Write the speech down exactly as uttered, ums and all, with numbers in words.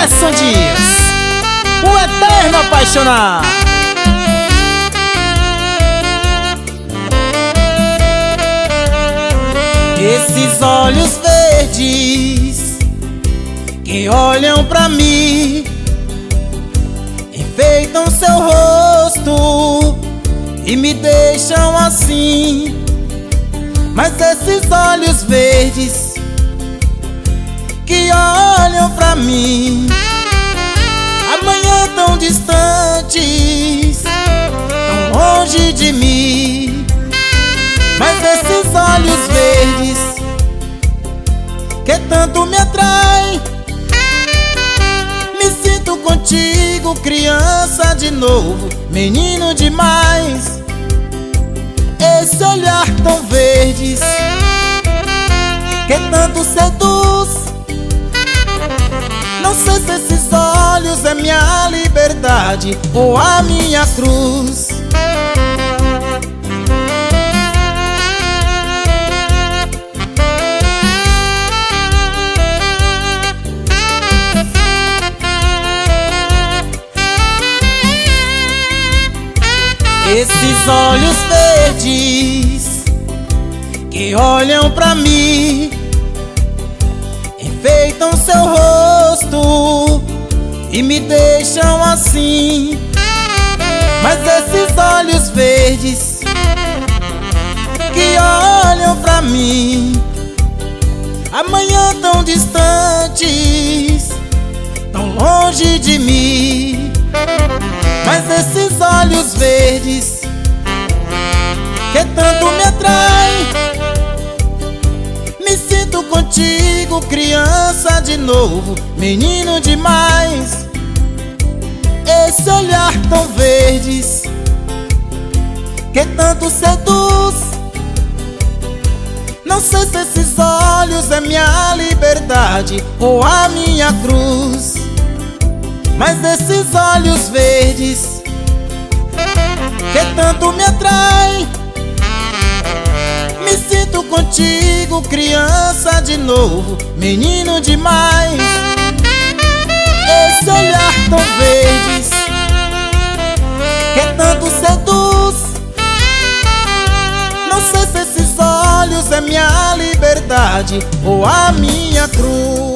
Gerson Dias, o eterno apaixonado. Esses olhos verdes que olham pra mim enfeitam seu rosto e me deixam assim. Mas esses olhos verdes que olham pra mim, amanhã tão distantes, tão longe de mim. Mas esses olhos verdes que tanto me atraem, me sinto contigo, criança de novo, menino demais. Esse olhar tão verdes que tanto seduz, não sei se esses olhos é minha liberdade ou a minha cruz. Esses olhos verdes que olham pra mim enfeitam seu rosto e me deixam assim. Mas esses olhos verdes que olham pra mim, amanhã tão distantes, tão longe de mim. Mas esses olhos verdes que tanto me atraem, me sinto contigo, criança de novo, menino demais. Esse olhar tão verdes que tanto seduz, não sei se esses olhos é minha liberdade ou a minha cruz. Mas esses olhos verdes que tanto me atraem, me sinto contigo, criança de novo, menino demais. Esse olhar tão verdes que tanto seduz, não sei se esses olhos é minha liberdade ou a minha cruz.